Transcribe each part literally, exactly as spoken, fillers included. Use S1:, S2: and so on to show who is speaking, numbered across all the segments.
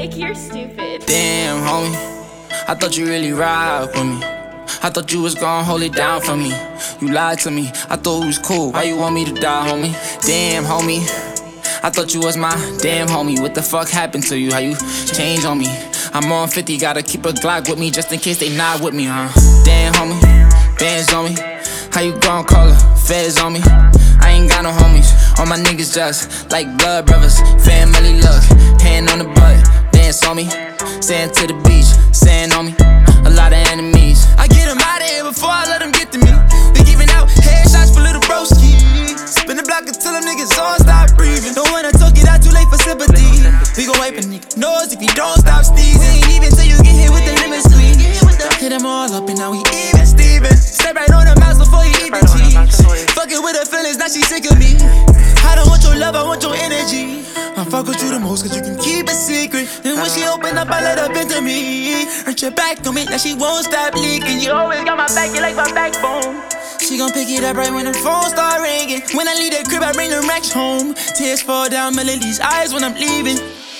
S1: Nick, you're stupid.
S2: Damn, homie, I thought you really ride with me. I thought you was gon' hold it down for me. You lied to me, I thought we was cool. Why you want me to die, homie? Damn, homie, I thought you was my damn homie. What the fuck happened to you? How you changed on me? I'm on fifty, gotta keep a Glock with me just in case they not with me, huh? Damn, homie, bands on me. How you gon' call her? Feds on me. I ain't got no homies. All my niggas just like blood brothers. Family look, hand on the butt. Dance on me, sand to the beach, sand on me. A lot of enemies. I get them out of here before I let them get to me. We giving out headshots for little broski. Spin the block until them niggas all stop breathing. Don't wanna talk it out too late for sympathy. We gon' wipe a nigga nose if you don't stop sneezing. Even till you get hit with the limit squeeze. Hit them all up and now we even Steven. Step right on the mouse before you even cheese. Fucking with her feelings, now she sick of me. I don't want your love, I want your energy. I fuck with you the most cause you can keep it secret. Then when she open up, I let her into me. Hurt your back on me, now she won't stop leaking. You always got my back, you like my backbone. She gon' pick it up right when the phone start ringing. When I leave the crib, I bring the racks home. Tears fall down Melody's eyes when I'm leaving.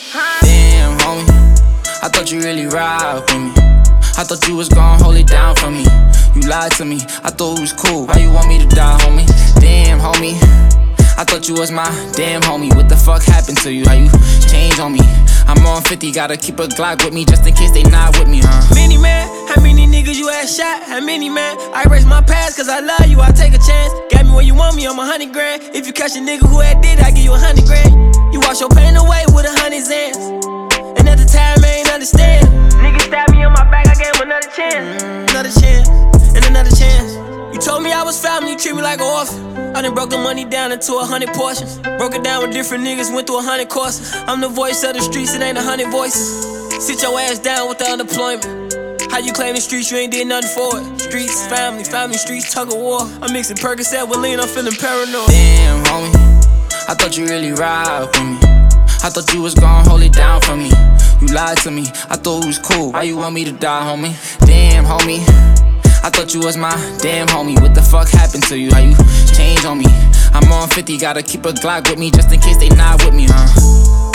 S2: Damn, homie, I thought you really ride with me. I thought you was gon' hold it down for me. You lied to me, I thought we was cool. Why you want me to die, homie? Damn, homie, I thought you was my damn homie. What the fuck happened to you? How you changed on me? I'm on fifty, gotta keep a Glock with me just in case they not with me, huh?
S3: Many man, how many niggas you had shot? How many man? I erase my past cause I love you, I take a chance. Got me where you want me, I'm a hundred grand. If you catch a nigga who had did, I give you a hundred grand. You wash your pain away with a hundred zans. And at the time, I ain't understand. Niggas stabbed me on my back, I gave him another chance. Another chance, and another chance. You told me I was family, you treat me like an orphan. I done broke the money down into a hundred portions. Broke it down with different niggas, went through a hundred courses. I'm the voice of the streets, it ain't a hundred voices. Sit your ass down with the unemployment. How you claim the streets, you ain't did nothing for it. Streets, family, family, streets, tug of war. I'm mixing Percocet with lean, I'm feeling paranoid.
S2: Damn, homie, I thought you really ride with me. I thought you was gon' hold it down for me. You lied to me, I thought we was cool. Why you want me to die, homie? Damn, homie, I thought you was my damn homie. What the fuck happened to you? How you changed on me? I'm on fifty, gotta keep a Glock with me just in case they not with me, huh?